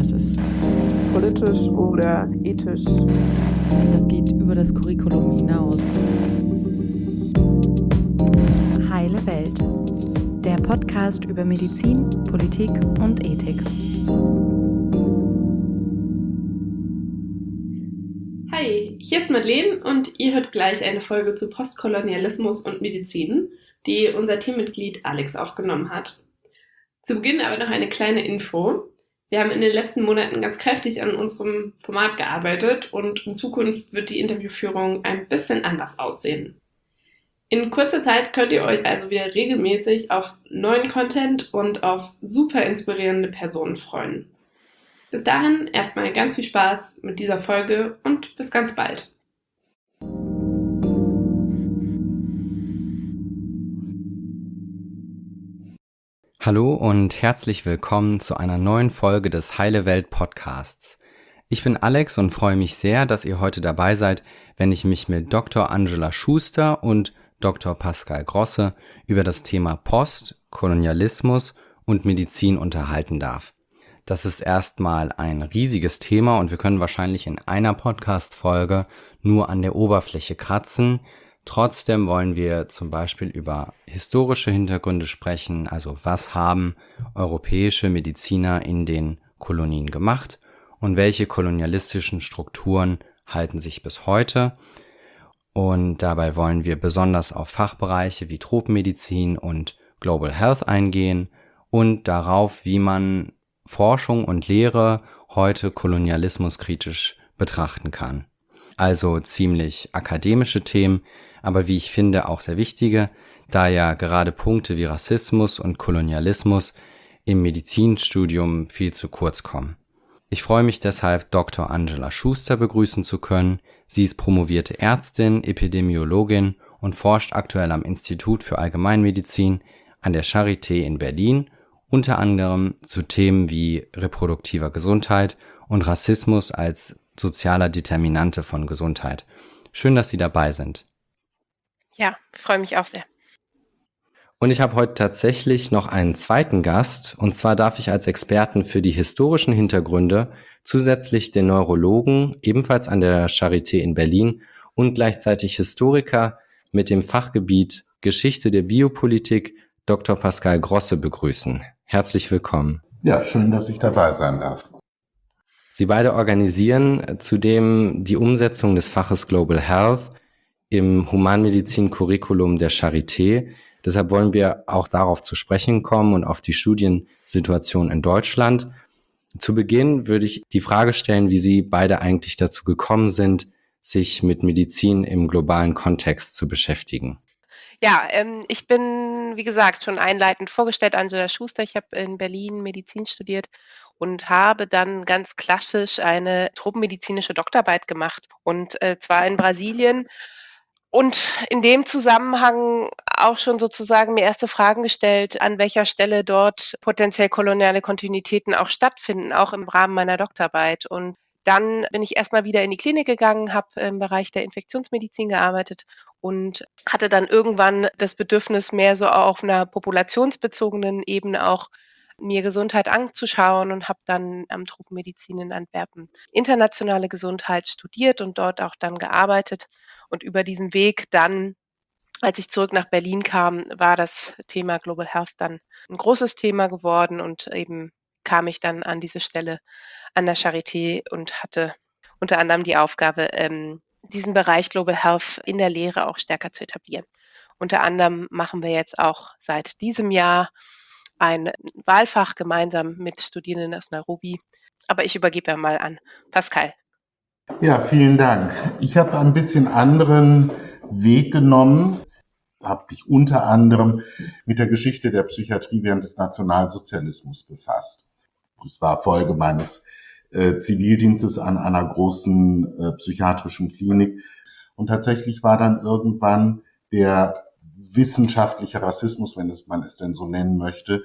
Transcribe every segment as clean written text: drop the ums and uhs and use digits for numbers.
Das ist politisch oder ethisch. Das geht über das Curriculum hinaus. Heile Welt. Der Podcast über Medizin, Politik und Ethik. Hi, hier ist Madeleine und ihr hört gleich eine Folge zu Postkolonialismus und Medizin, die unser Teammitglied Alex aufgenommen hat. Zu Beginn aber noch eine kleine Info. Wir haben in den letzten Monaten ganz kräftig an unserem Format gearbeitet und in Zukunft wird die Interviewführung ein bisschen anders aussehen. In kurzer Zeit könnt ihr euch also wieder regelmäßig auf neuen Content und auf super inspirierende Personen freuen. Bis dahin erstmal ganz viel Spaß mit dieser Folge und bis ganz bald. Hallo und herzlich willkommen zu einer neuen Folge des Heile Welt Podcasts. Ich bin Alex und freue mich sehr, dass ihr heute dabei seid, wenn ich mich mit Dr. Angela Schuster und Dr. Pascal Grosse über das Thema Post, Kolonialismus und Medizin unterhalten darf. Das ist erstmal ein riesiges Thema und wir können wahrscheinlich in einer Podcast-Folge nur an der Oberfläche kratzen. Trotzdem wollen wir zum Beispiel über historische Hintergründe sprechen, also was haben europäische Mediziner in den Kolonien gemacht und welche kolonialistischen Strukturen halten sich bis heute. Und dabei wollen wir besonders auf Fachbereiche wie Tropenmedizin und Global Health eingehen und darauf, wie man Forschung und Lehre heute kolonialismuskritisch betrachten kann. Also ziemlich akademische Themen, aber wie ich finde auch sehr wichtige, da ja gerade Punkte wie Rassismus und Kolonialismus im Medizinstudium viel zu kurz kommen. Ich freue mich deshalb, Dr. Angela Schuster begrüßen zu können. Sie ist promovierte Ärztin, Epidemiologin und forscht aktuell am Institut für Allgemeinmedizin an der Charité in Berlin, unter anderem zu Themen wie reproduktiver Gesundheit und Rassismus als sozialer Determinante von Gesundheit. Schön, dass Sie dabei sind. Ja, ich freue mich auch sehr. Und ich habe heute tatsächlich noch einen zweiten Gast, und zwar darf ich als Experten für die historischen Hintergründe zusätzlich den Neurologen, ebenfalls an der Charité in Berlin und gleichzeitig Historiker mit dem Fachgebiet Geschichte der Biopolitik, Dr. Pascal Grosse, begrüßen. Herzlich willkommen. Ja, schön, dass ich dabei sein darf. Sie beide organisieren zudem die Umsetzung des Faches Global Health im Humanmedizin-Curriculum der Charité. Deshalb wollen wir auch darauf zu sprechen kommen und auf die Studiensituation in Deutschland. Zu Beginn würde ich die Frage stellen, wie Sie beide eigentlich dazu gekommen sind, sich mit Medizin im globalen Kontext zu beschäftigen. Ja, ich bin, wie gesagt, schon einleitend vorgestellt, Angela Schuster. Ich habe in Berlin Medizin studiert und habe dann ganz klassisch eine tropenmedizinische Doktorarbeit gemacht und zwar in Brasilien. Und in dem Zusammenhang auch schon sozusagen mir erste Fragen gestellt, an welcher Stelle dort potenziell koloniale Kontinuitäten auch stattfinden, auch im Rahmen meiner Doktorarbeit. Und dann bin ich erstmal wieder in die Klinik gegangen, habe im Bereich der Infektionsmedizin gearbeitet und hatte dann irgendwann das Bedürfnis, mehr so auf einer populationsbezogenen Ebene auch mir Gesundheit anzuschauen und habe dann am Tropenmedizin in Antwerpen internationale Gesundheit studiert und dort auch dann gearbeitet. Und über diesen Weg dann, als ich zurück nach Berlin kam, war das Thema Global Health dann ein großes Thema geworden und eben kam ich dann an diese Stelle an der Charité und hatte unter anderem die Aufgabe, diesen Bereich Global Health in der Lehre auch stärker zu etablieren. Unter anderem machen wir jetzt auch seit diesem Jahr ein Wahlfach gemeinsam mit Studierenden aus Nairobi. Aber ich übergebe mal an Pascal. Ja, vielen Dank. Ich habe ein bisschen anderen Weg genommen, habe mich unter anderem mit der Geschichte der Psychiatrie während des Nationalsozialismus befasst. Das war Folge meines Zivildienstes an einer großen psychiatrischen Klinik. Und tatsächlich war dann irgendwann der wissenschaftliche Rassismus, wenn man es denn so nennen möchte,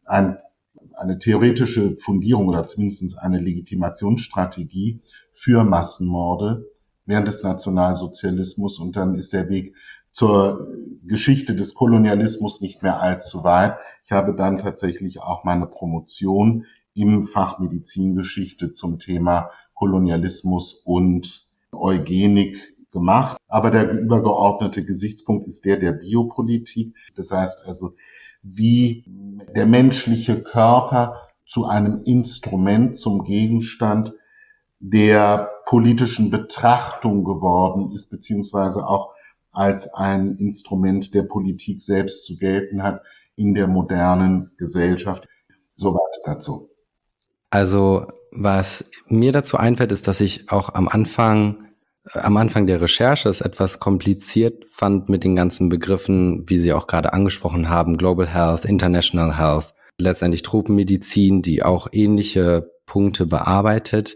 eine theoretische Fundierung oder zumindest eine Legitimationsstrategie für Massenmorde während des Nationalsozialismus. Und dann ist der Weg zur Geschichte des Kolonialismus nicht mehr allzu weit. Ich habe dann tatsächlich auch meine Promotion im Fach Medizingeschichte zum Thema Kolonialismus und Eugenik gemacht. Aber der übergeordnete Gesichtspunkt ist der Biopolitik. Das heißt also, wie der menschliche Körper zu einem Instrument, zum Gegenstand der politischen Betrachtung geworden ist, beziehungsweise auch als ein Instrument der Politik selbst zu gelten hat in der modernen Gesellschaft. Soweit dazu. Also, was mir dazu einfällt, ist, dass ich auch am Anfang der Recherche es etwas kompliziert fand mit den ganzen Begriffen, wie Sie auch gerade angesprochen haben, Global Health, International Health, letztendlich Tropenmedizin, die auch ähnliche Punkte bearbeitet.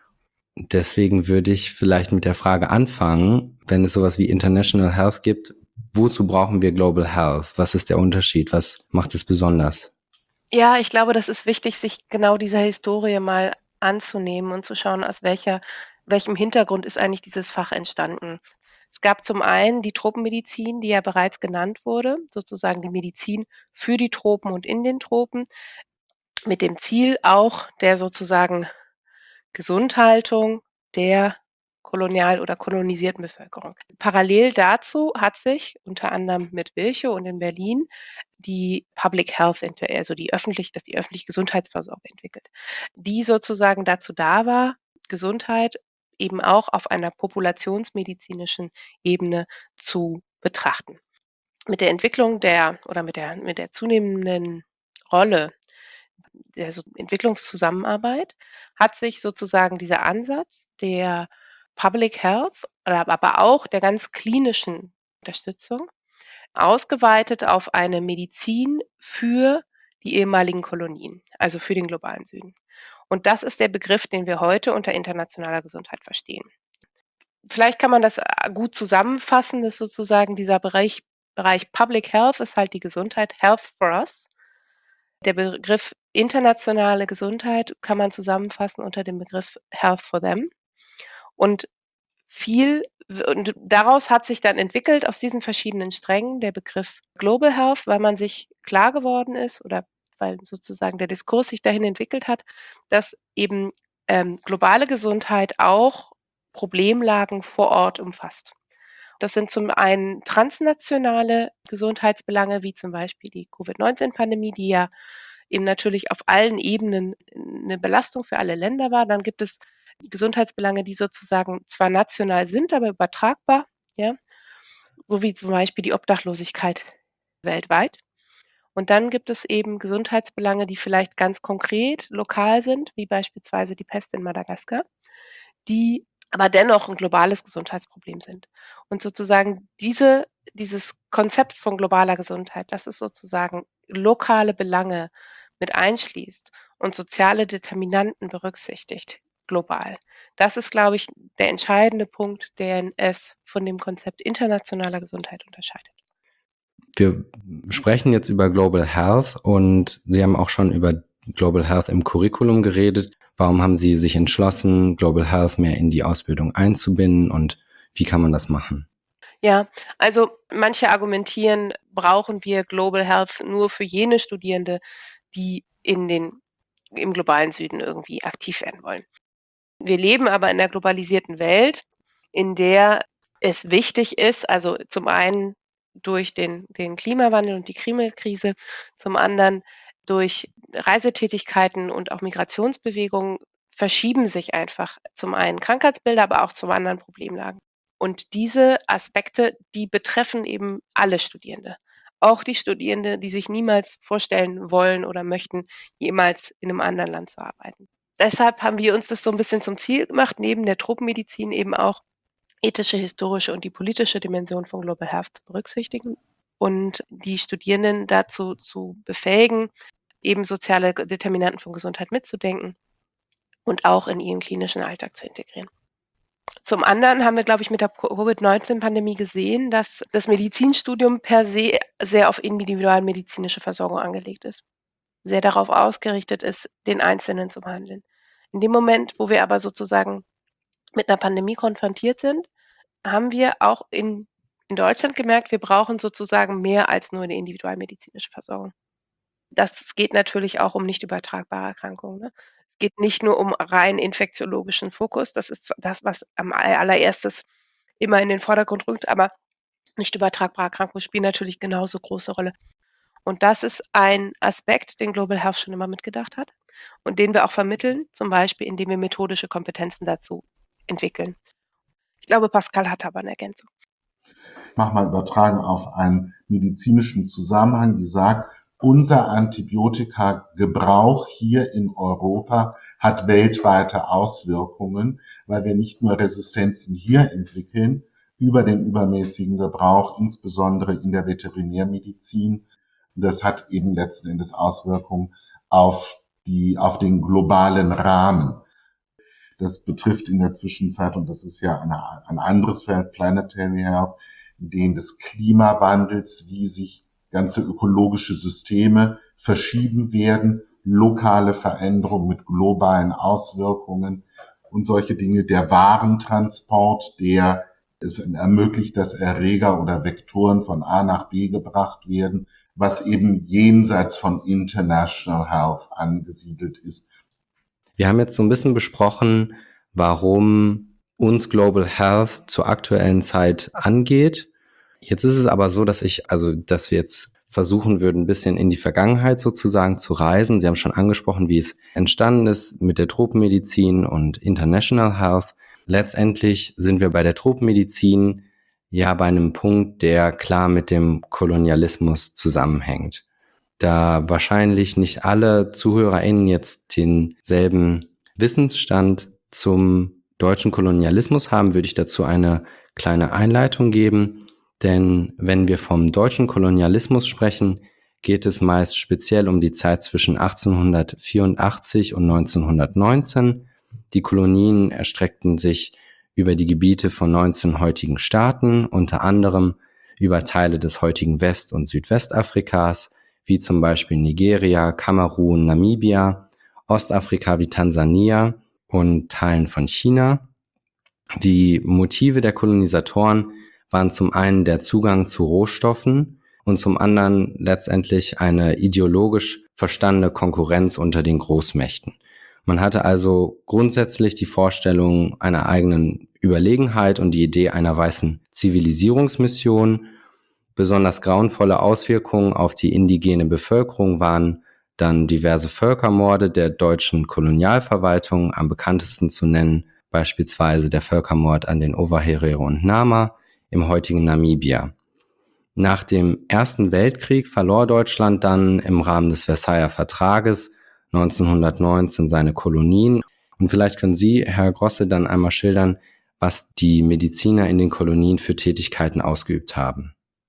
Deswegen würde ich vielleicht mit der Frage anfangen, wenn es sowas wie International Health gibt, wozu brauchen wir Global Health? Was ist der Unterschied? Was macht es besonders? Ja, ich glaube, das ist wichtig, sich genau dieser Historie mal anzunehmen und zu schauen, aus welchem Hintergrund ist eigentlich dieses Fach entstanden. Es gab zum einen die Tropenmedizin, die ja bereits genannt wurde, sozusagen die Medizin für die Tropen und in den Tropen, mit dem Ziel auch der sozusagen Gesundhaltung der kolonial oder kolonisierten Bevölkerung. Parallel dazu hat sich unter anderem mit Virchow und in Berlin die Public Health, also die öffentliche Gesundheitsversorgung entwickelt, die sozusagen dazu da war, Gesundheit eben auch auf einer populationsmedizinischen Ebene zu betrachten. Mit der Entwicklung mit der zunehmenden Rolle der Entwicklungszusammenarbeit hat sich sozusagen dieser Ansatz der Public Health, aber auch der ganz klinischen Unterstützung ausgeweitet auf eine Medizin für die ehemaligen Kolonien, also für den globalen Süden. Und das ist der Begriff, den wir heute unter internationaler Gesundheit verstehen. Vielleicht kann man das gut zusammenfassen, dass sozusagen dieser Bereich Public Health ist halt die Gesundheit, Health for Us. Der Begriff internationale Gesundheit kann man zusammenfassen unter dem Begriff Health for Them. Und daraus hat sich dann entwickelt aus diesen verschiedenen Strängen der Begriff Global Health, weil man sich klar geworden ist oder weil sozusagen der Diskurs sich dahin entwickelt hat, dass eben globale Gesundheit auch Problemlagen vor Ort umfasst. Das sind zum einen transnationale Gesundheitsbelange, wie zum Beispiel die Covid-19-Pandemie, die ja eben natürlich auf allen Ebenen eine Belastung für alle Länder war. Dann gibt es Gesundheitsbelange, die sozusagen zwar national sind, aber übertragbar, ja, so wie zum Beispiel die Obdachlosigkeit weltweit. Und dann gibt es eben Gesundheitsbelange, die vielleicht ganz konkret lokal sind, wie beispielsweise die Pest in Madagaskar, die aber dennoch ein globales Gesundheitsproblem sind. Und sozusagen dieses Konzept von globaler Gesundheit, dass es sozusagen lokale Belange mit einschließt und soziale Determinanten berücksichtigt, global. Das ist, glaube ich, der entscheidende Punkt, der es von dem Konzept internationaler Gesundheit unterscheidet. Wir sprechen jetzt über Global Health und Sie haben auch schon über Global Health im Curriculum geredet. Warum haben Sie sich entschlossen, Global Health mehr in die Ausbildung einzubinden und wie kann man das machen? Ja, also manche argumentieren, brauchen wir Global Health nur für jene Studierende, die im globalen Süden irgendwie aktiv werden wollen. Wir leben aber in einer globalisierten Welt, in der es wichtig ist, also zum einen durch den Klimawandel und die Klimakrise, zum anderen durch Reisetätigkeiten und auch Migrationsbewegungen verschieben sich einfach zum einen Krankheitsbilder, aber auch zum anderen Problemlagen. Und diese Aspekte, die betreffen eben alle Studierende. Auch die Studierende, die sich niemals vorstellen wollen oder möchten, jemals in einem anderen Land zu arbeiten. Deshalb haben wir uns das so ein bisschen zum Ziel gemacht, neben der Tropenmedizin eben auch ethische, historische und die politische Dimension von Global Health zu berücksichtigen und die Studierenden dazu zu befähigen, eben soziale Determinanten von Gesundheit mitzudenken und auch in ihren klinischen Alltag zu integrieren. Zum anderen haben wir, glaube ich, mit der Covid-19-Pandemie gesehen, dass das Medizinstudium per se sehr auf individualmedizinische Versorgung angelegt ist, sehr darauf ausgerichtet ist, den Einzelnen zu behandeln. In dem Moment, wo wir aber sozusagen mit einer Pandemie konfrontiert sind, haben wir auch in Deutschland gemerkt, wir brauchen sozusagen mehr als nur eine individualmedizinische Versorgung. Das geht natürlich auch um nicht übertragbare Erkrankungen, ne? Es geht nicht nur um rein infektiologischen Fokus. Das ist das, was am allererstes immer in den Vordergrund rückt, aber nicht übertragbare Erkrankungen spielen natürlich genauso große Rolle. Und das ist ein Aspekt, den Global Health schon immer mitgedacht hat und den wir auch vermitteln, zum Beispiel, indem wir methodische Kompetenzen dazu entwickeln. Ich glaube, Pascal hat aber eine Ergänzung. Ich mache mal übertragen auf einen medizinischen Zusammenhang, die sagt, unser Antibiotika-Gebrauch hier in Europa hat weltweite Auswirkungen, weil wir nicht nur Resistenzen hier entwickeln über den übermäßigen Gebrauch, insbesondere in der Veterinärmedizin. Das hat eben letzten Endes Auswirkungen auf den globalen Rahmen. Das betrifft in der Zwischenzeit, und das ist ja ein anderes Feld, Planetary Health, Ideen des Klimawandels, wie sich ganze ökologische Systeme verschieben werden, lokale Veränderungen mit globalen Auswirkungen und solche Dinge. Der Warentransport, der es ermöglicht, dass Erreger oder Vektoren von A nach B gebracht werden, was eben jenseits von International Health angesiedelt ist. Wir haben jetzt so ein bisschen besprochen, warum uns Global Health zur aktuellen Zeit angeht. Jetzt ist es aber so, dass wir jetzt versuchen würden, ein bisschen in die Vergangenheit sozusagen zu reisen. Sie haben schon angesprochen, wie es entstanden ist mit der Tropenmedizin und International Health. Letztendlich sind wir bei der Tropenmedizin ja bei einem Punkt, der klar mit dem Kolonialismus zusammenhängt. Da wahrscheinlich nicht alle ZuhörerInnen jetzt denselben Wissensstand zum deutschen Kolonialismus haben, würde ich dazu eine kleine Einleitung geben. Denn wenn wir vom deutschen Kolonialismus sprechen, geht es meist speziell um die Zeit zwischen 1884 und 1919. Die Kolonien erstreckten sich über die Gebiete von 19 heutigen Staaten, unter anderem über Teile des heutigen West- und Südwestafrikas, wie zum Beispiel Nigeria, Kamerun, Namibia, Ostafrika wie Tansania und Teilen von China. Die Motive der Kolonisatoren waren zum einen der Zugang zu Rohstoffen und zum anderen letztendlich eine ideologisch verstandene Konkurrenz unter den Großmächten. Man hatte also grundsätzlich die Vorstellung einer eigenen Überlegenheit und die Idee einer weißen Zivilisierungsmission. Besonders grauenvolle Auswirkungen auf die indigene Bevölkerung waren dann diverse Völkermorde der deutschen Kolonialverwaltung, am bekanntesten zu nennen beispielsweise der Völkermord an den Ovaherero und Nama im heutigen Namibia. Nach dem Ersten Weltkrieg verlor Deutschland dann im Rahmen des Versailler Vertrages 1919 seine Kolonien. Und vielleicht können Sie, Herr Grosse, dann einmal schildern, was die Mediziner in den Kolonien für Tätigkeiten ausgeübt haben.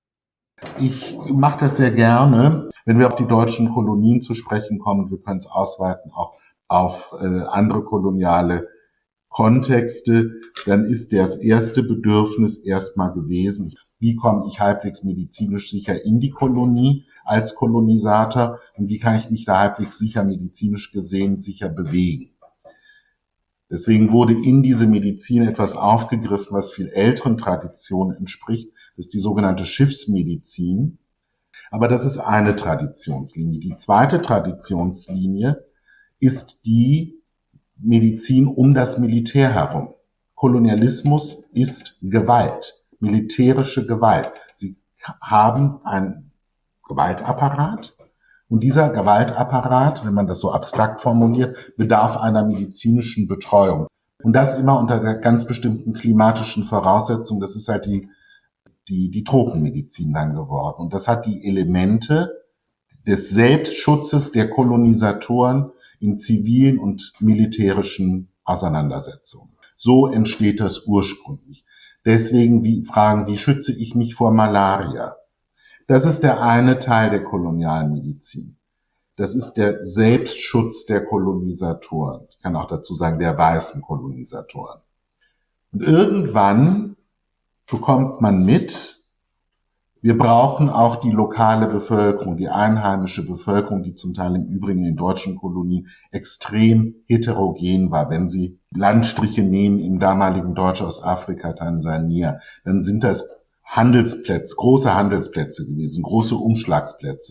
Ich mache das sehr gerne, wenn wir auf die deutschen Kolonien zu sprechen kommen. Wir können es ausweiten auch auf andere koloniale Kontexte. Dann ist das erste Bedürfnis erstmal gewesen, wie komme ich halbwegs medizinisch sicher in die Kolonie als Kolonisator und wie kann ich mich da halbwegs sicher medizinisch gesehen sicher bewegen. Deswegen wurde in diese Medizin etwas aufgegriffen, was viel älteren Traditionen entspricht. Das ist die sogenannte Schiffsmedizin. Aber das ist eine Traditionslinie. Die zweite Traditionslinie ist die Medizin um das Militär herum. Kolonialismus ist Gewalt, militärische Gewalt. Sie haben einen Gewaltapparat und dieser Gewaltapparat, wenn man das so abstrakt formuliert, bedarf einer medizinischen Betreuung. Und das immer unter der ganz bestimmten klimatischen Voraussetzung. Das ist halt die Tropenmedizin dann geworden. Und das hat die Elemente des Selbstschutzes der Kolonisatoren in zivilen und militärischen Auseinandersetzungen. So entsteht das ursprünglich. Deswegen wie schütze ich mich vor Malaria? Das ist der eine Teil der Kolonialmedizin. Das ist der Selbstschutz der Kolonisatoren. Ich kann auch dazu sagen, der weißen Kolonisatoren. Und irgendwann bekommt man mit, wir brauchen auch die lokale Bevölkerung, die einheimische Bevölkerung, die zum Teil im Übrigen in deutschen Kolonien extrem heterogen war. Wenn Sie Landstriche nehmen im damaligen Deutsch-Ostafrika, Tansania, dann sind das Handelsplätze, große Handelsplätze gewesen, große Umschlagsplätze.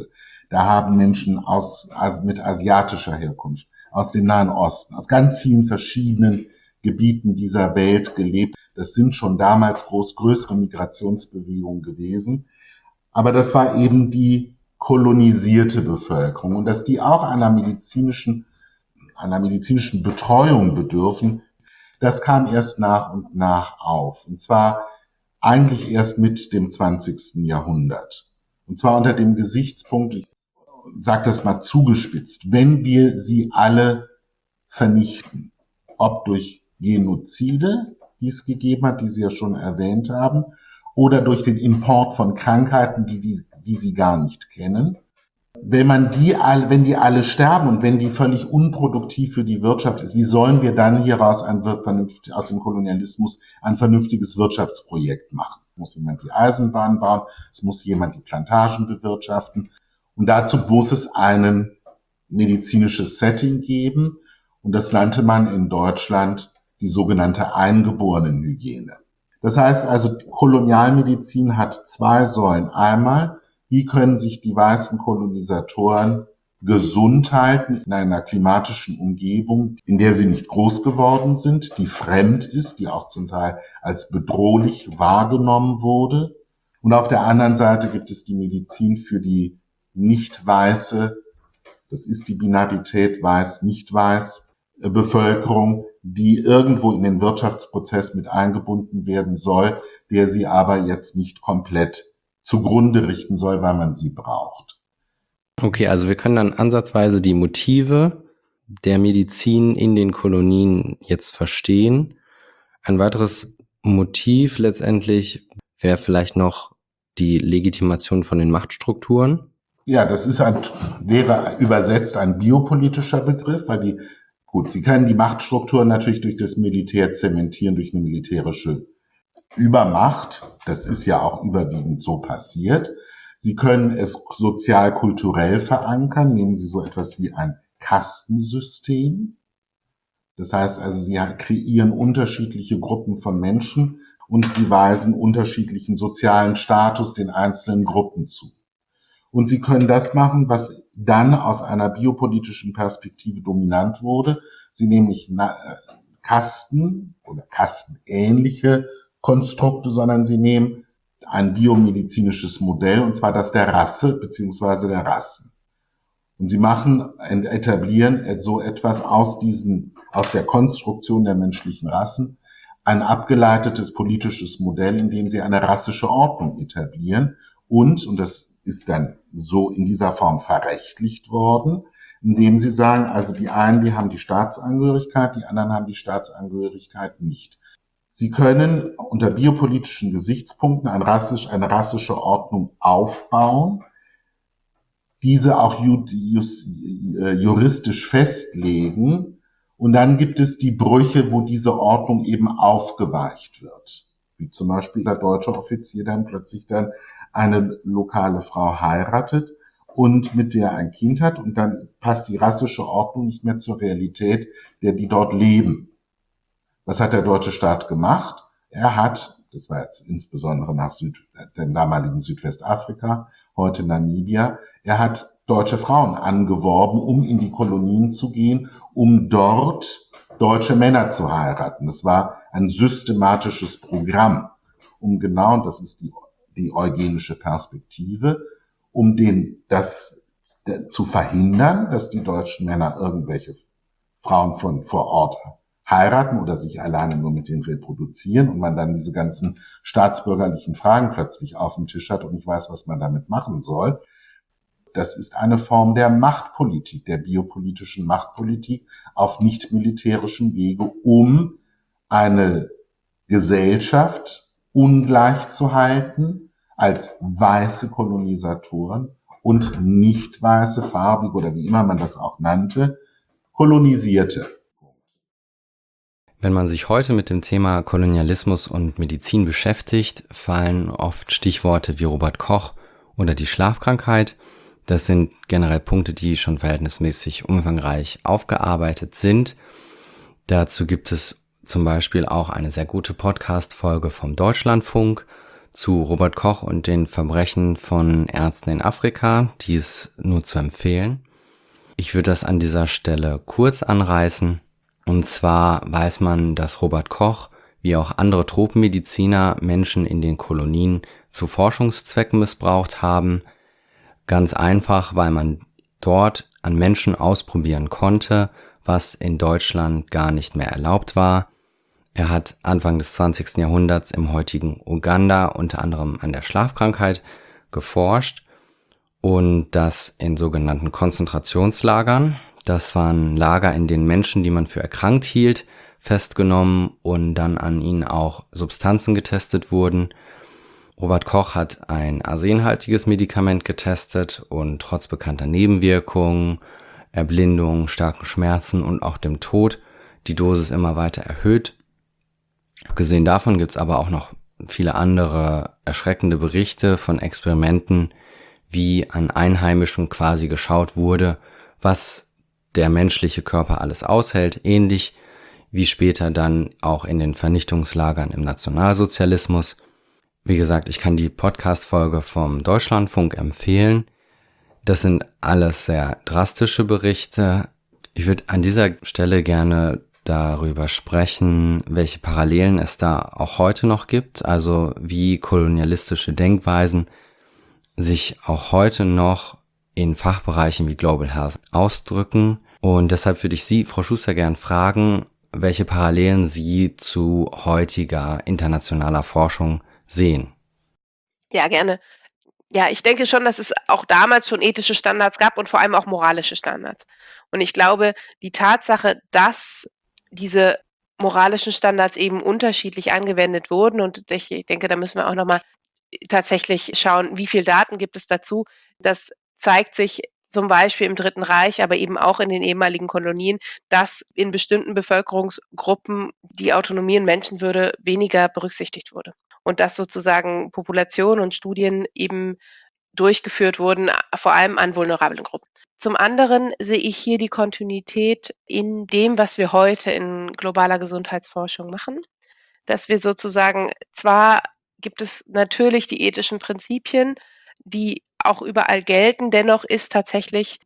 Da haben Menschen mit asiatischer Herkunft, aus dem Nahen Osten, aus ganz vielen verschiedenen Gebieten dieser Welt gelebt. Das sind schon damals größere Migrationsbewegungen gewesen. Aber das war eben die kolonisierte Bevölkerung. Und dass die auch einer medizinischen Betreuung bedürfen, das kam erst nach und nach auf. Und zwar eigentlich erst mit dem 20. Jahrhundert. Und zwar unter dem Gesichtspunkt, ich sage das mal zugespitzt, wenn wir sie alle vernichten, ob durch Genozide, die es gegeben hat, die Sie ja schon erwähnt haben, oder durch den Import von Krankheiten, die Sie gar nicht kennen. Wenn die alle sterben und wenn die völlig unproduktiv für die Wirtschaft ist, wie sollen wir dann hieraus aus dem Kolonialismus ein vernünftiges Wirtschaftsprojekt machen? Es muss jemand die Eisenbahn bauen, es muss jemand die Plantagen bewirtschaften. Und dazu muss es ein medizinisches Setting geben. Und das nannte man in Deutschland die sogenannte Eingeborenenhygiene. Das heißt also, Kolonialmedizin hat zwei Säulen. Einmal, wie können sich die weißen Kolonisatoren gesund halten in einer klimatischen Umgebung, in der sie nicht groß geworden sind, die fremd ist, die auch zum Teil als bedrohlich wahrgenommen wurde. Und auf der anderen Seite gibt es die Medizin für die nicht-weiße, das ist die Binarität weiß-nicht-weiß Bevölkerung, die irgendwo in den Wirtschaftsprozess mit eingebunden werden soll, der sie aber jetzt nicht komplett zugrunde richten soll, weil man sie braucht. Okay, also wir können dann ansatzweise die Motive der Medizin in den Kolonien jetzt verstehen. Ein weiteres Motiv letztendlich wäre vielleicht noch die Legitimation von den Machtstrukturen. Ja, das wäre übersetzt ein biopolitischer Begriff, weil Sie können die Machtstrukturen natürlich durch das Militär zementieren, durch eine militärische Übermacht. Das ist ja auch überwiegend so passiert. Sie können es sozial-kulturell verankern. Nehmen Sie so etwas wie ein Kastensystem. Das heißt also, Sie kreieren unterschiedliche Gruppen von Menschen und Sie weisen unterschiedlichen sozialen Status den einzelnen Gruppen zu. Und Sie können das machen, was dann aus einer biopolitischen Perspektive dominant wurde. Sie nehmen nicht Kasten oder kastenähnliche Konstrukte, sondern Sie nehmen ein biomedizinisches Modell, und zwar das der Rasse bzw. der Rassen. Und Sie etablieren so etwas aus der Konstruktion der menschlichen Rassen, ein abgeleitetes politisches Modell, in dem Sie eine rassische Ordnung etablieren und das ist dann so in dieser Form verrechtlicht worden, indem Sie sagen, also die einen, die haben die Staatsangehörigkeit, die anderen haben die Staatsangehörigkeit nicht. Sie können unter biopolitischen Gesichtspunkten eine rassische Ordnung aufbauen, diese auch juristisch festlegen, und dann gibt es die Brüche, wo diese Ordnung eben aufgeweicht wird. Wie zum Beispiel der deutsche Offizier dann plötzlich eine lokale Frau heiratet und mit der ein Kind hat, und dann passt die rassische Ordnung nicht mehr zur Realität die dort leben. Was hat der deutsche Staat gemacht? Er hat, das war jetzt insbesondere nach dem damaligen Südwestafrika, heute Namibia, er hat deutsche Frauen angeworben, um in die Kolonien zu gehen, um dort deutsche Männer zu heiraten. Das war ein systematisches Programm, und das ist die eugenische Perspektive, um das zu verhindern, dass die deutschen Männer irgendwelche Frauen von vor Ort heiraten oder sich alleine nur mit denen reproduzieren und man dann diese ganzen staatsbürgerlichen Fragen plötzlich auf dem Tisch hat und nicht weiß, was man damit machen soll. Das ist eine Form der Machtpolitik, der biopolitischen Machtpolitik auf nicht militärischem Wege, um eine Gesellschaft ungleich zu halten als weiße Kolonisatoren und nicht weiße, farbige oder wie immer man das auch nannte, Kolonisierte. Wenn man sich heute mit dem Thema Kolonialismus und Medizin beschäftigt, fallen oft Stichworte wie Robert Koch oder die Schlafkrankheit. Das sind generell Punkte, die schon verhältnismäßig umfangreich aufgearbeitet sind. Dazu gibt es zum Beispiel auch eine sehr gute Podcast-Folge vom Deutschlandfunk zu Robert Koch und den Verbrechen von Ärzten in Afrika. Die ist nur zu empfehlen. Ich würde das an dieser Stelle kurz anreißen. Und zwar weiß man, dass Robert Koch, wie auch andere Tropenmediziner, Menschen in den Kolonien zu Forschungszwecken missbraucht haben. Ganz einfach, weil man dort an Menschen ausprobieren konnte, was in Deutschland gar nicht mehr erlaubt war. Er hat Anfang des 20. Jahrhunderts im heutigen Uganda unter anderem an der Schlafkrankheit geforscht und das in sogenannten Konzentrationslagern. Das waren Lager, in denen Menschen, die man für erkrankt hielt, festgenommen und dann an ihnen auch Substanzen getestet wurden. Robert Koch hat ein arsenhaltiges Medikament getestet und trotz bekannter Nebenwirkungen, Erblindung, starken Schmerzen und auch dem Tod die Dosis immer weiter erhöht. Abgesehen davon gibt es aber auch noch viele andere erschreckende Berichte von Experimenten, wie an Einheimischen quasi geschaut wurde, was der menschliche Körper alles aushält, ähnlich wie später dann auch in den Vernichtungslagern im Nationalsozialismus. Wie gesagt, ich kann die Podcast-Folge vom Deutschlandfunk empfehlen. Das sind alles sehr drastische Berichte. Ich würde an dieser Stelle gerne darüber sprechen, welche Parallelen es da auch heute noch gibt, also wie kolonialistische Denkweisen sich auch heute noch in Fachbereichen wie Global Health ausdrücken. Und deshalb würde ich Sie, Frau Schuster, gern fragen, welche Parallelen Sie zu heutiger internationaler Forschung sehen. Ja, gerne. Ja, ich denke schon, dass es auch damals schon ethische Standards gab und vor allem auch moralische Standards. Und ich glaube, die Tatsache, dass diese moralischen Standards eben unterschiedlich angewendet wurden, und ich denke, da müssen wir auch nochmal tatsächlich schauen, wie viel Daten gibt es dazu. Das zeigt sich zum Beispiel im Dritten Reich, aber eben auch in den ehemaligen Kolonien, dass in bestimmten Bevölkerungsgruppen die Autonomie und Menschenwürde weniger berücksichtigt wurde. Und dass sozusagen Populationen und Studien eben durchgeführt wurden, vor allem an vulnerablen Gruppen. Zum anderen sehe ich hier die Kontinuität in dem, was wir heute in globaler Gesundheitsforschung machen, dass wir sozusagen, zwar gibt es natürlich die ethischen Prinzipien, die auch überall gelten, dennoch ist tatsächlich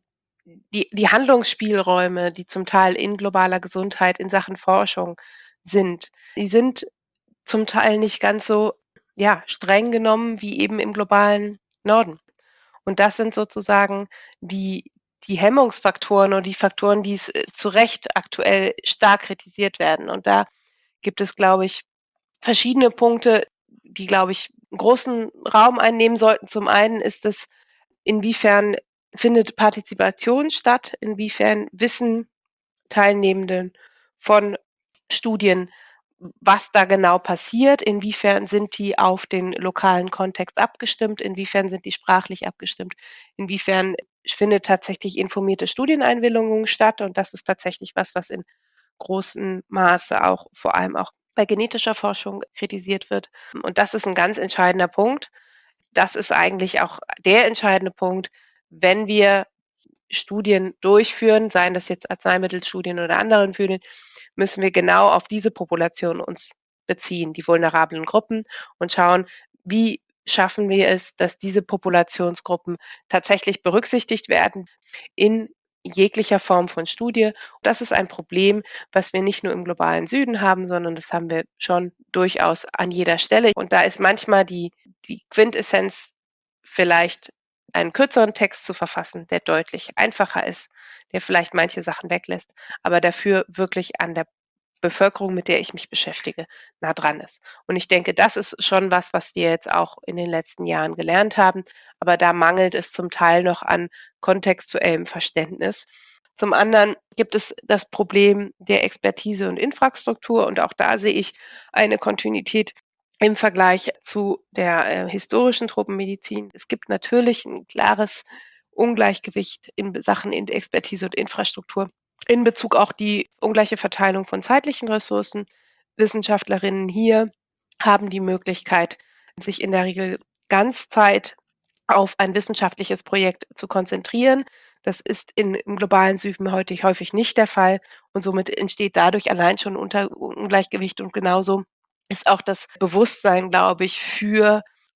die Handlungsspielräume, die zum Teil in globaler Gesundheit in Sachen Forschung sind, die sind zum Teil nicht ganz so, ja, streng genommen wie eben im globalen Norden. Und das sind sozusagen die Hemmungsfaktoren und die Faktoren, die zu Recht aktuell stark kritisiert werden. Und da gibt es, glaube ich, verschiedene Punkte, die, glaube ich, 'n großen Raum einnehmen sollten. Zum einen ist es, inwiefern findet Partizipation statt? Inwiefern wissen Teilnehmenden von Studien, was da genau passiert? Inwiefern sind die auf den lokalen Kontext abgestimmt? Inwiefern sind die sprachlich abgestimmt? Inwiefern findet tatsächlich informierte Studieneinwilligung statt? Und das ist tatsächlich was in großem Maße auch vor allem auch bei genetischer Forschung kritisiert wird. Und das ist ein ganz entscheidender Punkt. Das ist eigentlich auch der entscheidende Punkt, wenn wir Studien durchführen, seien das jetzt Arzneimittelstudien oder anderen Studien, müssen wir genau auf diese Population uns beziehen, die vulnerablen Gruppen, und schauen, wie schaffen wir es, dass diese Populationsgruppen tatsächlich berücksichtigt werden in jeglicher Form von Studie. Das ist ein Problem, was wir nicht nur im globalen Süden haben, sondern das haben wir schon durchaus an jeder Stelle. Und da ist manchmal die Quintessenz vielleicht, einen kürzeren Text zu verfassen, der deutlich einfacher ist, der vielleicht manche Sachen weglässt, aber dafür wirklich an der Bevölkerung, mit der ich mich beschäftige, nah dran ist. Und ich denke, das ist schon was wir jetzt auch in den letzten Jahren gelernt haben, aber da mangelt es zum Teil noch an kontextuellem Verständnis. Zum anderen gibt es das Problem der Expertise und Infrastruktur, und auch da sehe ich eine Kontinuität im Vergleich zu der historischen Tropenmedizin. Es gibt natürlich ein klares Ungleichgewicht in Sachen Expertise und Infrastruktur in Bezug auch die ungleiche Verteilung von zeitlichen Ressourcen. Wissenschaftlerinnen hier haben die Möglichkeit, sich in der Regel Ganzzeit auf ein wissenschaftliches Projekt zu konzentrieren. Das ist im globalen Süden heute häufig nicht der Fall, und somit entsteht dadurch allein schon Ungleichgewicht, und genauso ist auch das Bewusstsein, glaube ich, für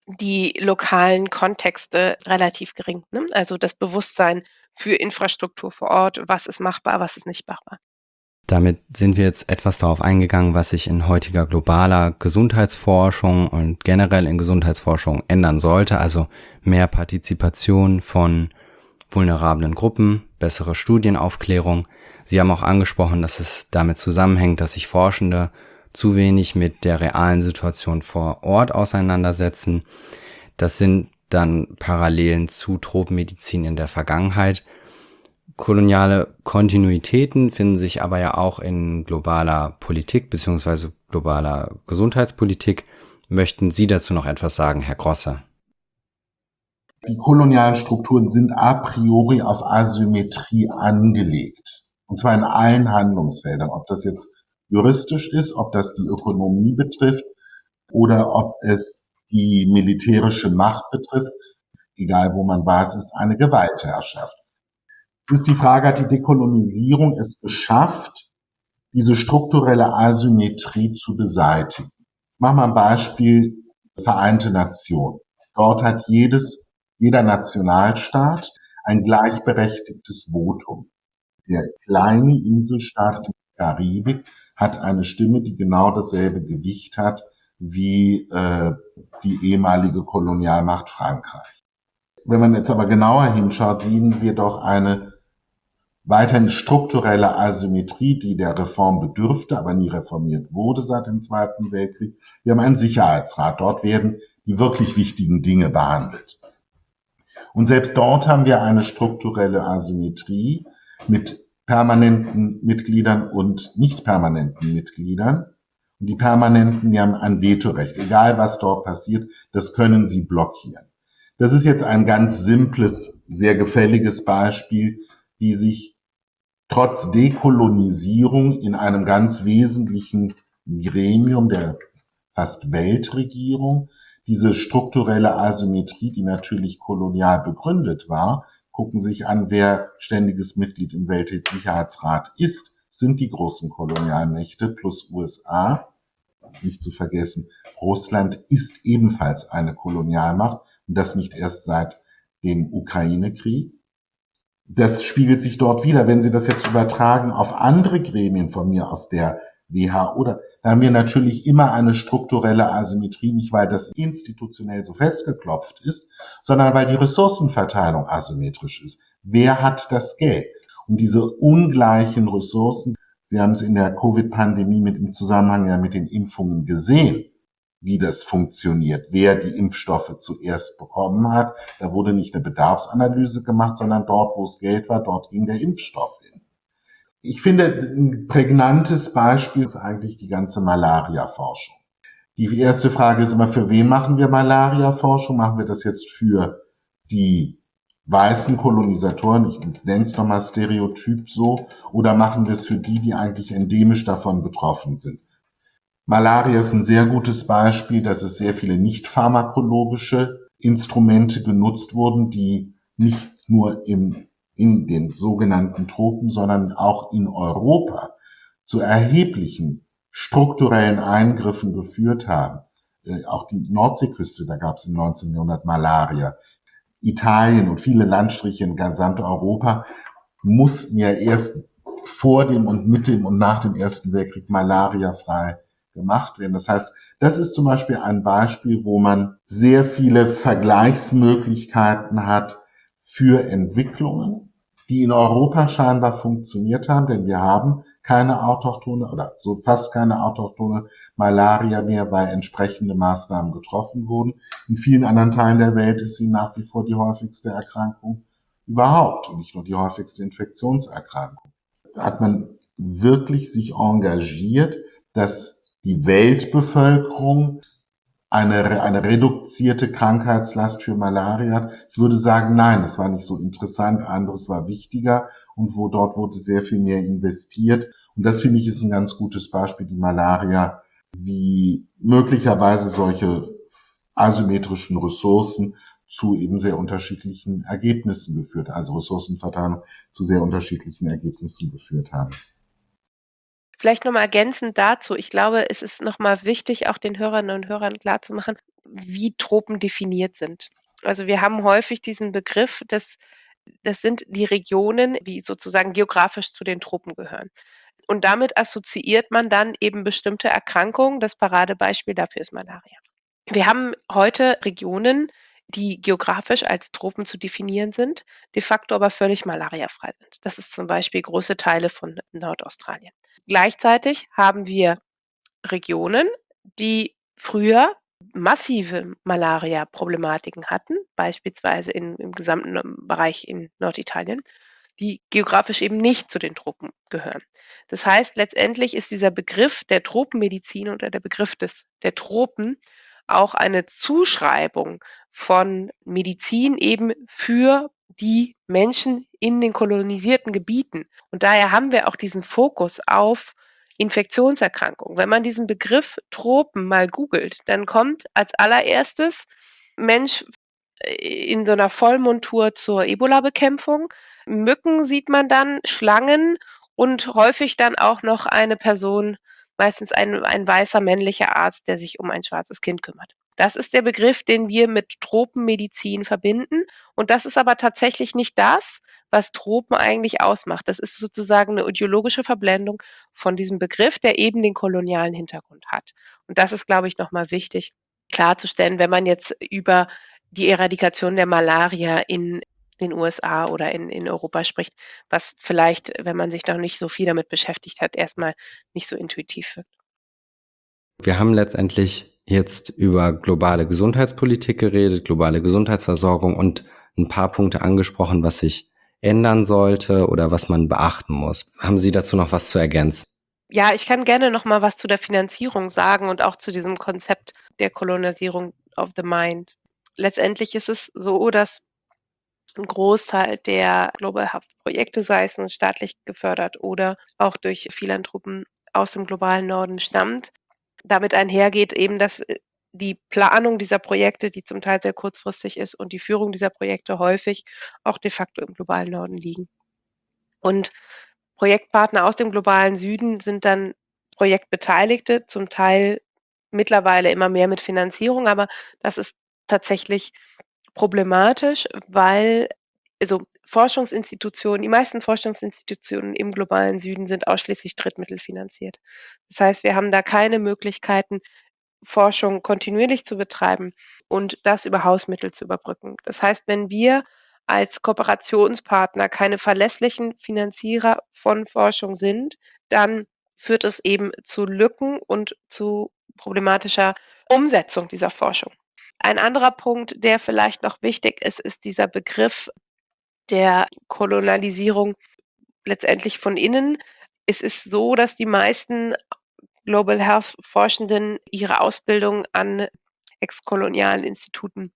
die lokalen Kontexte relativ gering, ne? Also das Bewusstsein für Infrastruktur vor Ort, was ist machbar, was ist nicht machbar. Damit sind wir jetzt etwas darauf eingegangen, was sich in heutiger globaler Gesundheitsforschung und generell in Gesundheitsforschung ändern sollte, also mehr Partizipation von vulnerablen Gruppen, bessere Studienaufklärung. Sie haben auch angesprochen, dass es damit zusammenhängt, dass sich Forschende zu wenig mit der realen Situation vor Ort auseinandersetzen. Das sind dann Parallelen zu Tropenmedizin in der Vergangenheit. Koloniale Kontinuitäten finden sich aber ja auch in globaler Politik bzw. globaler Gesundheitspolitik. Möchten Sie dazu noch etwas sagen, Herr Grosse? Die kolonialen Strukturen sind a priori auf Asymmetrie angelegt. Und zwar in allen Handlungsfeldern. Ob das jetzt juristisch ist, ob das die Ökonomie betrifft oder ob es die militärische Macht betrifft, egal wo man war, es ist eine Gewaltherrschaft. Es ist die Frage, hat die Dekolonisierung es geschafft, diese strukturelle Asymmetrie zu beseitigen? Ich mache mal ein Beispiel, Vereinte Nationen. Dort hat jeder Nationalstaat ein gleichberechtigtes Votum. Der kleine Inselstaat in der Karibik hat eine Stimme, die genau dasselbe Gewicht hat wie die ehemalige Kolonialmacht Frankreich. Wenn man jetzt aber genauer hinschaut, sehen wir doch eine weiterhin strukturelle Asymmetrie, die der Reform bedürfte, aber nie reformiert wurde seit dem Zweiten Weltkrieg. Wir haben einen Sicherheitsrat. Dort werden die wirklich wichtigen Dinge behandelt. Und selbst dort haben wir eine strukturelle Asymmetrie mit permanenten Mitgliedern und nicht permanenten Mitgliedern. Und die Permanenten, die haben ein Vetorecht. Egal, was dort passiert, das können sie blockieren. Das ist jetzt ein ganz simples, sehr gefälliges Beispiel, wie sich trotz Dekolonisierung in einem ganz wesentlichen Gremium der fast Weltregierung diese strukturelle Asymmetrie, die natürlich kolonial begründet war, gucken sich an, wer ständiges Mitglied im Weltsicherheitsrat ist, sind die großen Kolonialmächte plus USA. Nicht zu vergessen, Russland ist ebenfalls eine Kolonialmacht und das nicht erst seit dem Ukraine-Krieg. Das spiegelt sich dort wider. Wenn Sie das jetzt übertragen auf andere Gremien von mir aus der WHO, da haben wir natürlich immer eine strukturelle Asymmetrie, nicht weil das institutionell so festgeklopft ist, sondern weil die Ressourcenverteilung asymmetrisch ist. Wer hat das Geld? Und diese ungleichen Ressourcen, Sie haben es in der Covid-Pandemie im Zusammenhang ja mit den Impfungen gesehen, wie das funktioniert, wer die Impfstoffe zuerst bekommen hat. Da wurde nicht eine Bedarfsanalyse gemacht, sondern dort, wo es Geld war, dort ging der Impfstoff hin. Ich finde, ein prägnantes Beispiel ist eigentlich die ganze Malaria-Forschung. Die erste Frage ist immer, für wen machen wir Malaria-Forschung? Machen wir das jetzt für die weißen Kolonisatoren, ich nenne es nochmal Stereotyp so, oder machen wir es für die, die eigentlich endemisch davon betroffen sind? Malaria ist ein sehr gutes Beispiel, dass es sehr viele nicht pharmakologische Instrumente genutzt wurden, die nicht nur in den sogenannten Tropen, sondern auch in Europa zu erheblichen strukturellen Eingriffen geführt haben. Auch die Nordseeküste, da gab es im 19. Jahrhundert Malaria. Italien und viele Landstriche in Gesamteuropa mussten ja erst vor dem und mit dem und nach dem Ersten Weltkrieg malariafrei gemacht werden. Das heißt, das ist zum Beispiel ein Beispiel, wo man sehr viele Vergleichsmöglichkeiten hat für Entwicklungen, die in Europa scheinbar funktioniert haben, denn wir haben keine autochthone oder so fast keine autochthone Malaria mehr, weil entsprechende Maßnahmen getroffen wurden. In vielen anderen Teilen der Welt ist sie nach wie vor die häufigste Erkrankung überhaupt und nicht nur die häufigste Infektionserkrankung. Da hat man wirklich sich engagiert, dass die Weltbevölkerung eine reduzierte Krankheitslast für Malaria hat. Ich würde sagen, nein, es war nicht so interessant, anderes war wichtiger und dort wurde sehr viel mehr investiert. Und das, finde ich, ist ein ganz gutes Beispiel, die Malaria, wie möglicherweise solche asymmetrischen Ressourcen zu eben sehr unterschiedlichen Ergebnissen geführt, also Ressourcenverteilung zu sehr unterschiedlichen Ergebnissen geführt haben. Vielleicht nochmal ergänzend dazu. Ich glaube, es ist nochmal wichtig, auch den Hörerinnen und Hörern klarzumachen, wie Tropen definiert sind. Also wir haben häufig diesen Begriff, das sind die Regionen, die sozusagen geografisch zu den Tropen gehören. Und damit assoziiert man dann eben bestimmte Erkrankungen. Das Paradebeispiel dafür ist Malaria. Wir haben heute Regionen, die geografisch als Tropen zu definieren sind, de facto aber völlig malariafrei sind. Das ist zum Beispiel große Teile von Nordaustralien. Gleichzeitig haben wir Regionen, die früher massive Malaria-Problematiken hatten, beispielsweise im gesamten Bereich in Norditalien, die geografisch eben nicht zu den Tropen gehören. Das heißt, letztendlich ist dieser Begriff der Tropenmedizin oder der Begriff der Tropen auch eine Zuschreibung von Medizin eben für die Menschen in den kolonisierten Gebieten. Und daher haben wir auch diesen Fokus auf Infektionserkrankungen. Wenn man diesen Begriff Tropen mal googelt, dann kommt als allererstes Mensch in so einer Vollmontur zur Ebola-Bekämpfung. Mücken sieht man dann, Schlangen und häufig dann auch noch eine Person, meistens ein weißer männlicher Arzt, der sich um ein schwarzes Kind kümmert. Das ist der Begriff, den wir mit Tropenmedizin verbinden. Und das ist aber tatsächlich nicht das, was Tropen eigentlich ausmacht. Das ist sozusagen eine ideologische Verblendung von diesem Begriff, der eben den kolonialen Hintergrund hat. Und das ist, glaube ich, nochmal wichtig klarzustellen, wenn man jetzt über die Eradikation der Malaria in den USA oder in Europa spricht, was vielleicht, wenn man sich noch nicht so viel damit beschäftigt hat, erstmal nicht so intuitiv wirkt. Wir haben letztendlich jetzt über globale Gesundheitspolitik geredet, globale Gesundheitsversorgung und ein paar Punkte angesprochen, was sich ändern sollte oder was man beachten muss. Haben Sie dazu noch was zu ergänzen? Ja, ich kann gerne noch mal was zu der Finanzierung sagen und auch zu diesem Konzept der Kolonisierung of the Mind. Letztendlich ist es so, dass ein Großteil der Global Health Projekte, sei es nun staatlich gefördert oder auch durch Philanthropen aus dem globalen Norden stammt, damit einhergeht eben, dass die Planung dieser Projekte, die zum Teil sehr kurzfristig ist, und die Führung dieser Projekte häufig auch de facto im globalen Norden liegen. Und Projektpartner aus dem globalen Süden sind dann Projektbeteiligte, zum Teil mittlerweile immer mehr mit Finanzierung, aber das ist tatsächlich problematisch, weil also die meisten Forschungsinstitutionen im globalen Süden sind ausschließlich drittmittelfinanziert. Das heißt, wir haben da keine Möglichkeiten, Forschung kontinuierlich zu betreiben und das über Hausmittel zu überbrücken. Das heißt, wenn wir als Kooperationspartner keine verlässlichen Finanzierer von Forschung sind, dann führt es eben zu Lücken und zu problematischer Umsetzung dieser Forschung. Ein anderer Punkt, der vielleicht noch wichtig ist, ist dieser Begriff der Kolonialisierung letztendlich von innen. Es ist so, dass die meisten Global Health Forschenden ihre Ausbildung an exkolonialen Instituten,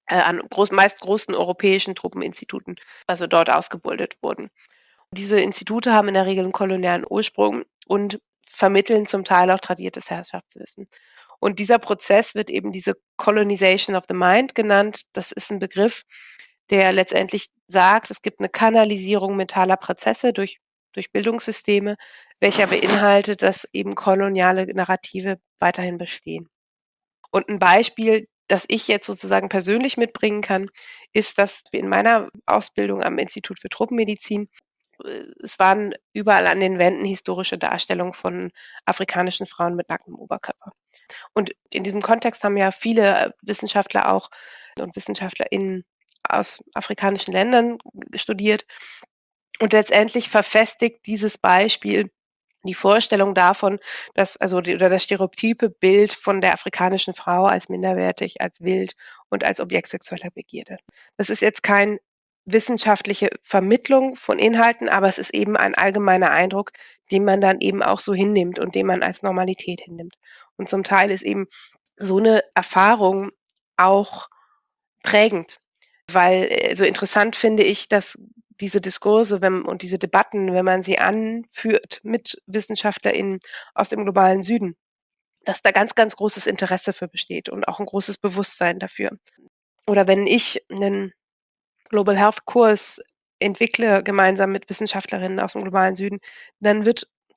meist großen europäischen Truppeninstituten, also dort ausgebildet wurden. Diese Institute haben in der Regel einen kolonialen Ursprung und vermitteln zum Teil auch tradiertes Herrschaftswissen. Und dieser Prozess wird eben diese Colonization of the Mind genannt. Das ist ein Begriff, der letztendlich sagt, es gibt eine Kanalisierung mentaler Prozesse durch Bildungssysteme, welcher beinhaltet, dass eben koloniale Narrative weiterhin bestehen. Und ein Beispiel, das ich jetzt sozusagen persönlich mitbringen kann, ist, dass in meiner Ausbildung am Institut für Tropenmedizin es waren überall an den Wänden historische Darstellungen von afrikanischen Frauen mit nacktem Oberkörper. Und in diesem Kontext haben ja viele Wissenschaftler auch und WissenschaftlerInnen aus afrikanischen Ländern studiert. Und letztendlich verfestigt dieses Beispiel die Vorstellung davon, dass oder das stereotype Bild von der afrikanischen Frau als minderwertig, als wild und als Objekt sexueller Begierde. Das ist jetzt keine wissenschaftliche Vermittlung von Inhalten, aber es ist eben ein allgemeiner Eindruck, den man dann eben auch so hinnimmt und den man als Normalität hinnimmt. Und zum Teil ist eben so eine Erfahrung auch prägend, weil so interessant finde ich, dass diese Diskurse und diese Debatten, wenn man sie anführt mit WissenschaftlerInnen aus dem globalen Süden, dass da ganz, ganz großes Interesse für besteht und auch ein großes Bewusstsein dafür. Oder wenn ich einen Global Health Kurs entwickle, gemeinsam mit Wissenschaftlerinnen aus dem globalen Süden, dann wird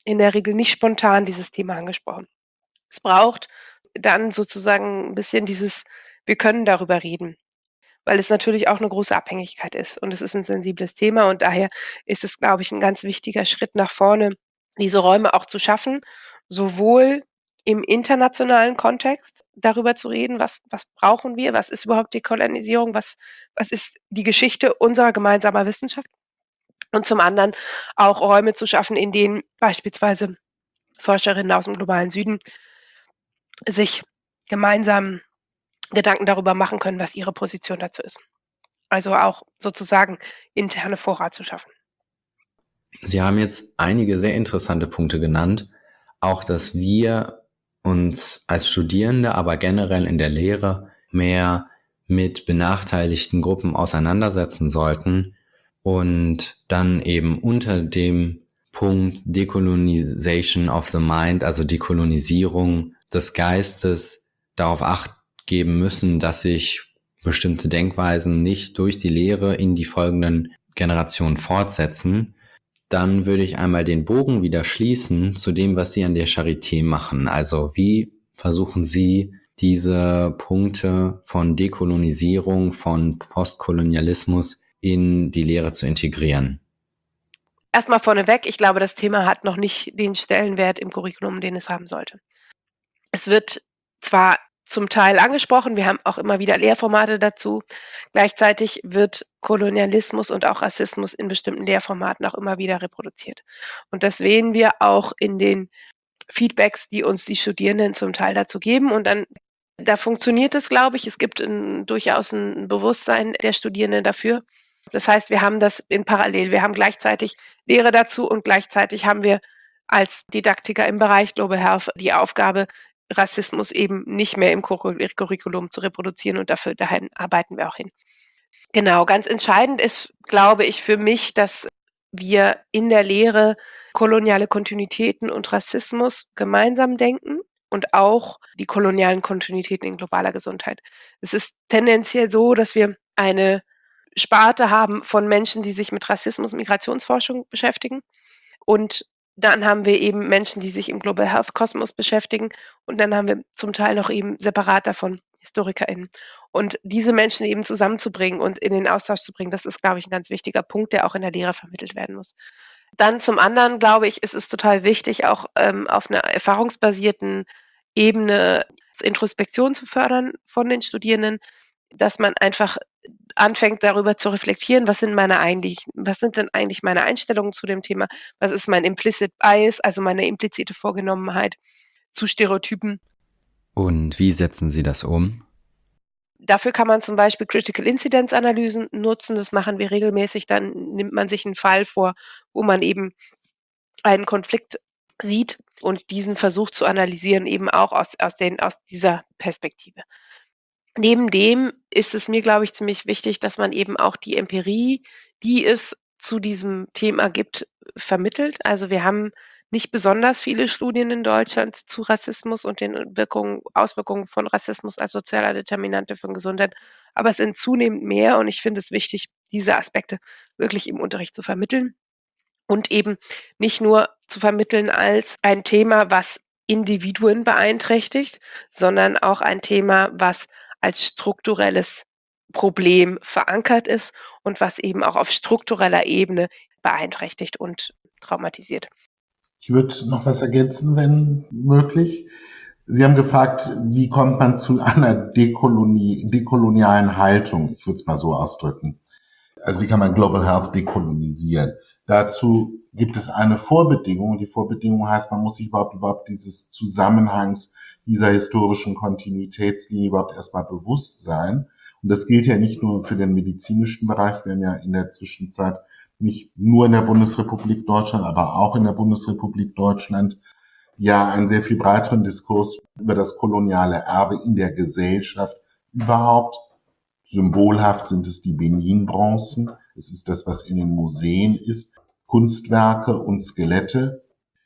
in der Regel nicht spontan dieses Thema angesprochen. Es braucht dann sozusagen ein bisschen dieses: Wir können darüber reden, weil es natürlich auch eine große Abhängigkeit ist und es ist ein sensibles Thema und daher ist es, glaube ich, ein ganz wichtiger Schritt nach vorne, diese Räume auch zu schaffen, sowohl im internationalen Kontext darüber zu reden, was brauchen wir, was ist überhaupt Dekolonisierung, was ist die Geschichte unserer gemeinsamer Wissenschaft und zum anderen auch Räume zu schaffen, in denen beispielsweise Forscherinnen aus dem globalen Süden sich gemeinsam Gedanken darüber machen können, was ihre Position dazu ist. Also auch sozusagen interne Fora zu schaffen. Sie haben jetzt einige sehr interessante Punkte genannt. Auch, dass wir uns als Studierende, aber generell in der Lehre mehr mit benachteiligten Gruppen auseinandersetzen sollten und dann eben unter dem Punkt Decolonization of the Mind, also Dekolonisierung des Geistes, darauf Acht geben müssen, dass sich bestimmte Denkweisen nicht durch die Lehre in die folgenden Generationen fortsetzen. Dann würde ich einmal den Bogen wieder schließen zu dem, was Sie an der Charité machen. Also wie versuchen Sie, diese Punkte von Dekolonisierung, von Postkolonialismus in die Lehre zu integrieren? Erstmal vorneweg, ich glaube, das Thema hat noch nicht den Stellenwert im Curriculum, den es haben sollte. Es wird zwar zum Teil angesprochen, wir haben auch immer wieder Lehrformate dazu. Gleichzeitig wird Kolonialismus und auch Rassismus in bestimmten Lehrformaten auch immer wieder reproduziert. Und das sehen wir auch in den Feedbacks, die uns die Studierenden zum Teil dazu geben. Und dann, da funktioniert es, glaube ich. Es gibt durchaus ein Bewusstsein der Studierenden dafür. Das heißt, wir haben das in parallel. Wir haben gleichzeitig Lehre dazu und gleichzeitig haben wir als Didaktiker im Bereich Global Health die Aufgabe, Rassismus eben nicht mehr im Curriculum zu reproduzieren und dahin arbeiten wir auch hin. Genau, ganz entscheidend ist, glaube ich, für mich, dass wir in der Lehre koloniale Kontinuitäten und Rassismus gemeinsam denken und auch die kolonialen Kontinuitäten in globaler Gesundheit. Es ist tendenziell so, dass wir eine Sparte haben von Menschen, die sich mit Rassismus und Migrationsforschung beschäftigen und dann haben wir eben Menschen, die sich im Global Health Kosmos beschäftigen und dann haben wir zum Teil noch eben separat davon HistorikerInnen. Und diese Menschen eben zusammenzubringen und in den Austausch zu bringen, das ist, glaube ich, ein ganz wichtiger Punkt, der auch in der Lehre vermittelt werden muss. Dann zum anderen, glaube ich, ist es total wichtig, auch auf einer erfahrungsbasierten Ebene Introspektion zu fördern von den Studierenden, dass man einfach anfängt, darüber zu reflektieren, was sind denn eigentlich meine Einstellungen zu dem Thema, was ist mein Implicit Bias, also meine implizite Vorgenommenheit zu Stereotypen. Und wie setzen Sie das um? Dafür kann man zum Beispiel Critical Incidence Analysen nutzen, das machen wir regelmäßig, dann nimmt man sich einen Fall vor, wo man eben einen Konflikt sieht und diesen versucht zu analysieren, eben auch aus dieser Perspektive. Neben dem ist es mir, glaube ich, ziemlich wichtig, dass man eben auch die Empirie, die es zu diesem Thema gibt, vermittelt. Also wir haben nicht besonders viele Studien in Deutschland zu Rassismus und den Auswirkungen von Rassismus als sozialer Determinante von Gesundheit, aber es sind zunehmend mehr und ich finde es wichtig, diese Aspekte wirklich im Unterricht zu vermitteln und eben nicht nur zu vermitteln als ein Thema, was Individuen beeinträchtigt, sondern auch ein Thema, was als strukturelles Problem verankert ist und was eben auch auf struktureller Ebene beeinträchtigt und traumatisiert. Ich würde noch was ergänzen, wenn möglich. Sie haben gefragt, wie kommt man zu einer dekolonialen Haltung? Ich würde es mal so ausdrücken. Also wie kann man Global Health dekolonisieren? Dazu gibt es eine Vorbedingung. Und die Vorbedingung heißt, man muss sich überhaupt dieses Zusammenhangs dieser historischen Kontinuitätslinie überhaupt erstmal bewusst sein. Und das gilt ja nicht nur für den medizinischen Bereich. Wir haben ja in der Zwischenzeit nicht nur in der Bundesrepublik Deutschland, aber auch in der Bundesrepublik Deutschland ja einen sehr viel breiteren Diskurs über das koloniale Erbe in der Gesellschaft überhaupt. Symbolhaft sind es die Benin-Bronzen. Es ist das, was in den Museen ist, Kunstwerke und Skelette.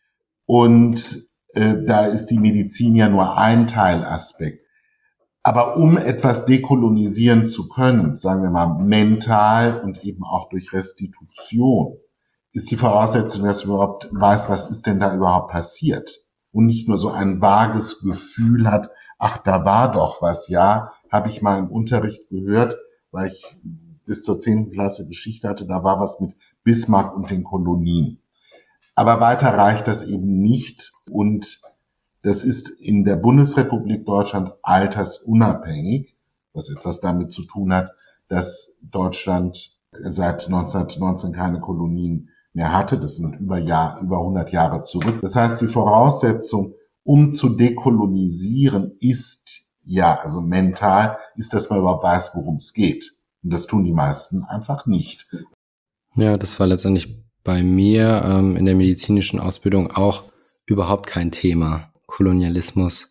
Und da ist die Medizin ja nur ein Teilaspekt. Aber um etwas dekolonisieren zu können, sagen wir mal mental und eben auch durch Restitution, ist die Voraussetzung, dass man überhaupt weiß, was ist denn da überhaupt passiert. Und nicht nur so ein vages Gefühl hat, ach, da war doch was, ja, habe ich mal im Unterricht gehört, weil ich bis zur 10. Klasse Geschichte hatte, da war was mit Bismarck und den Kolonien. Aber weiter reicht das eben nicht und das ist in der Bundesrepublik Deutschland altersunabhängig, was etwas damit zu tun hat, dass Deutschland seit 1919 keine Kolonien mehr hatte. Das sind über 100 Jahre zurück. Das heißt, die Voraussetzung, um zu dekolonisieren, ist also mental, ist, dass man überhaupt weiß, worum es geht. Und das tun die meisten einfach nicht. Ja, das war letztendlich bei mir in der medizinischen Ausbildung auch überhaupt kein Thema. Kolonialismus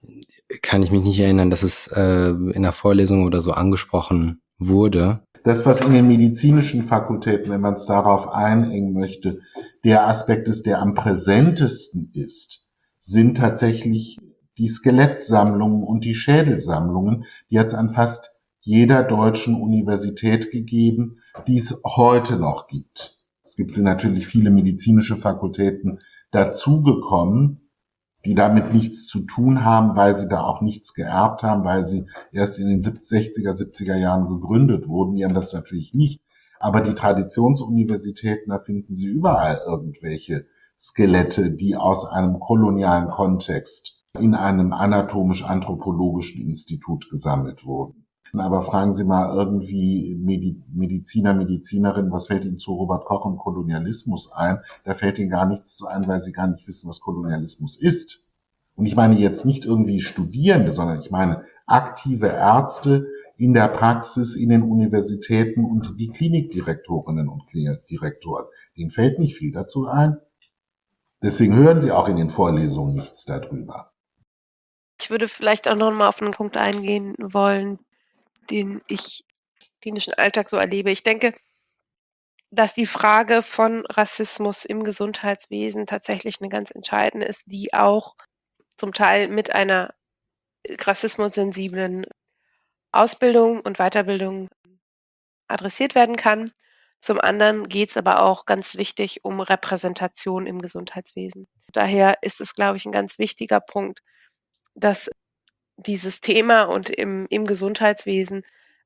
kann ich mich nicht erinnern, dass es in der Vorlesung oder so angesprochen wurde. Das, was in den medizinischen Fakultäten, wenn man es darauf einengen möchte, der Aspekt ist, der am präsentesten ist, sind tatsächlich die Skelettsammlungen und die Schädelsammlungen, die hat es an fast jeder deutschen Universität gegeben, die es heute noch gibt. Es gibt natürlich viele medizinische Fakultäten dazugekommen, die damit nichts zu tun haben, weil sie da auch nichts geerbt haben, weil sie erst in den 60er, 70er Jahren gegründet wurden. Die haben das natürlich nicht. Aber die Traditionsuniversitäten, da finden Sie überall irgendwelche Skelette, die aus einem kolonialen Kontext in einem anatomisch-anthropologischen Institut gesammelt wurden. Aber fragen Sie mal irgendwie Mediziner, Medizinerin, was fällt Ihnen zu Robert Koch und Kolonialismus ein? Da fällt Ihnen gar nichts zu ein, weil Sie gar nicht wissen, was Kolonialismus ist. Und ich meine jetzt nicht irgendwie Studierende, sondern ich meine aktive Ärzte in der Praxis, in den Universitäten und die Klinikdirektorinnen und Direktoren. Denen fällt nicht viel dazu ein. Deswegen hören Sie auch in den Vorlesungen nichts darüber. Ich würde vielleicht auch noch mal auf einen Punkt eingehen wollen, den ich im klinischen Alltag so erlebe. Ich denke, dass die Frage von Rassismus im Gesundheitswesen tatsächlich eine ganz entscheidende ist, die auch zum Teil mit einer rassismussensiblen Ausbildung und Weiterbildung adressiert werden kann. Zum anderen geht es aber auch ganz wichtig um Repräsentation im Gesundheitswesen. Daher ist es, glaube ich, ein ganz wichtiger Punkt, dass dieses Thema und im Gesundheitswesen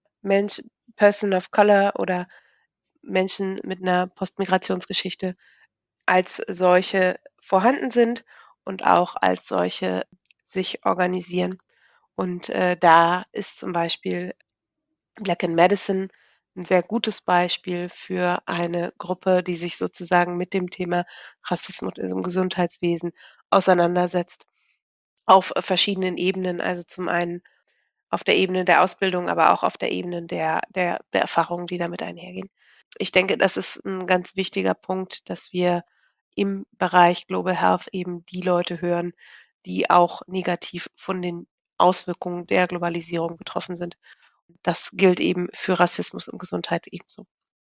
Person of Color oder Menschen mit einer Postmigrationsgeschichte als solche vorhanden sind und auch als solche sich organisieren. Und da ist zum Beispiel Black in Medicine ein sehr gutes Beispiel für eine Gruppe, die sich sozusagen mit dem Thema Rassismus im Gesundheitswesen auseinandersetzt, auf verschiedenen Ebenen. Also zum einen auf der Ebene der Ausbildung, aber auch auf der Ebene der Erfahrungen, die damit einhergehen. Ich denke, das ist ein ganz wichtiger Punkt, dass wir im Bereich Global Health eben die Leute hören, die auch negativ von den Auswirkungen der Globalisierung betroffen sind. Das gilt eben für Rassismus und Gesundheit ebenso.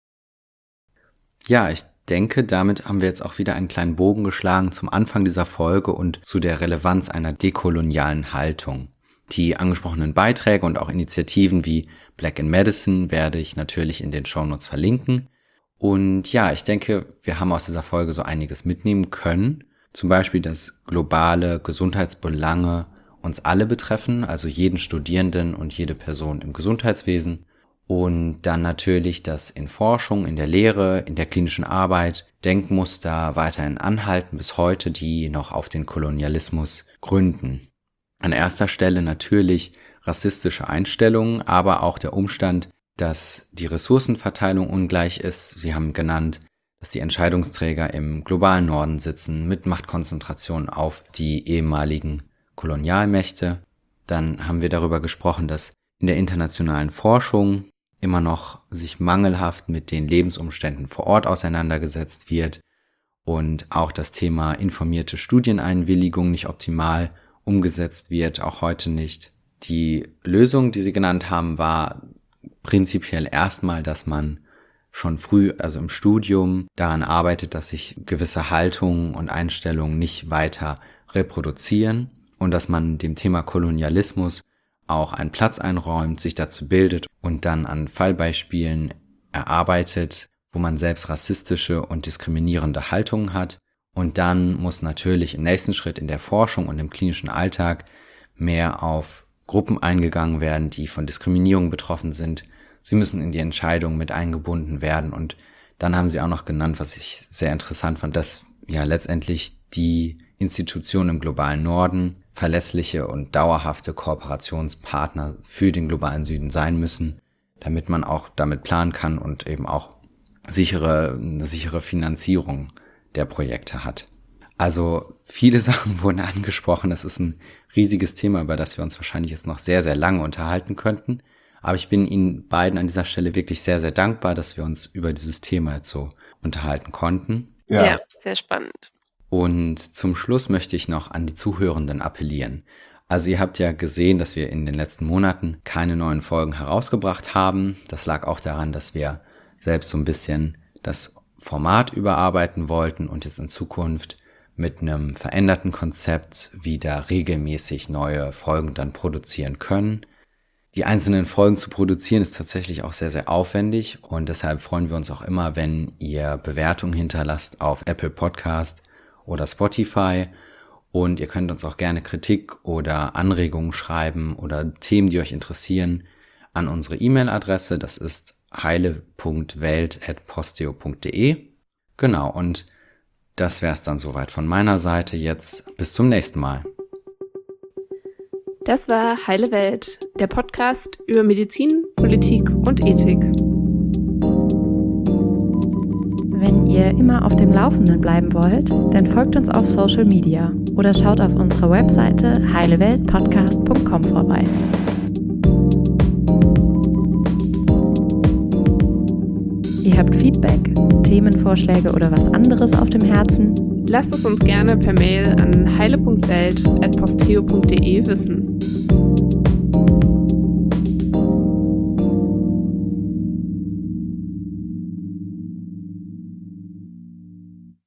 Ja, ich denke, damit haben wir jetzt auch wieder einen kleinen Bogen geschlagen zum Anfang dieser Folge und zu der Relevanz einer dekolonialen Haltung. Die angesprochenen Beiträge und auch Initiativen wie Black in Medicine werde ich natürlich in den Shownotes verlinken. Und ja, ich denke, wir haben aus dieser Folge so einiges mitnehmen können. Zum Beispiel, dass globale Gesundheitsbelange uns alle betreffen, also jeden Studierenden und jede Person im Gesundheitswesen. Und dann natürlich, dass in Forschung, in der Lehre, in der klinischen Arbeit Denkmuster weiterhin anhalten bis heute, die noch auf den Kolonialismus gründen. An erster Stelle natürlich rassistische Einstellungen, aber auch der Umstand, dass die Ressourcenverteilung ungleich ist. Sie haben genannt, dass die Entscheidungsträger im globalen Norden sitzen mit Machtkonzentration auf die ehemaligen Kolonialmächte. Dann haben wir darüber gesprochen, dass in der internationalen Forschung immer noch sich mangelhaft mit den Lebensumständen vor Ort auseinandergesetzt wird und auch das Thema informierte Studieneinwilligung nicht optimal umgesetzt wird, auch heute nicht. Die Lösung, die Sie genannt haben, war prinzipiell erstmal, dass man schon früh, also im Studium, daran arbeitet, dass sich gewisse Haltungen und Einstellungen nicht weiter reproduzieren und dass man dem Thema Kolonialismus auch einen Platz einräumt, sich dazu bildet und dann an Fallbeispielen erarbeitet, wo man selbst rassistische und diskriminierende Haltungen hat. Und dann muss natürlich im nächsten Schritt in der Forschung und im klinischen Alltag mehr auf Gruppen eingegangen werden, die von Diskriminierung betroffen sind. Sie müssen in die Entscheidung mit eingebunden werden. Und dann haben sie auch noch genannt, was ich sehr interessant fand, dass ja letztendlich die Institutionen im globalen Norden verlässliche und dauerhafte Kooperationspartner für den globalen Süden sein müssen, damit man auch damit planen kann und eben auch eine sichere Finanzierung der Projekte hat. Also viele Sachen wurden angesprochen. Es ist ein riesiges Thema, über das wir uns wahrscheinlich jetzt noch sehr, sehr lange unterhalten könnten. Aber ich bin Ihnen beiden an dieser Stelle wirklich sehr, sehr dankbar, dass wir uns über dieses Thema jetzt so unterhalten konnten. Ja, sehr spannend. Und zum Schluss möchte ich noch an die Zuhörenden appellieren. Also ihr habt ja gesehen, dass wir in den letzten Monaten keine neuen Folgen herausgebracht haben. Das lag auch daran, dass wir selbst so ein bisschen das Format überarbeiten wollten und jetzt in Zukunft mit einem veränderten Konzept wieder regelmäßig neue Folgen dann produzieren können. Die einzelnen Folgen zu produzieren ist tatsächlich auch sehr, sehr aufwendig und deshalb freuen wir uns auch immer, wenn ihr Bewertungen hinterlasst auf Apple Podcast oder Spotify und ihr könnt uns auch gerne Kritik oder Anregungen schreiben oder Themen, die euch interessieren, an unsere E-Mail-Adresse. Das ist heile.welt@posteo.de. Genau, und das wäre es dann soweit von meiner Seite jetzt. Bis zum nächsten Mal. Das war Heile Welt, der Podcast über Medizin, Politik und Ethik. Wenn ihr immer auf dem Laufenden bleiben wollt, dann folgt uns auf Social Media oder schaut auf unserer Webseite heileweltpodcast.com vorbei. Ihr habt Feedback, Themenvorschläge oder was anderes auf dem Herzen? Lasst es uns gerne per Mail an heile.welt@posteo.de wissen.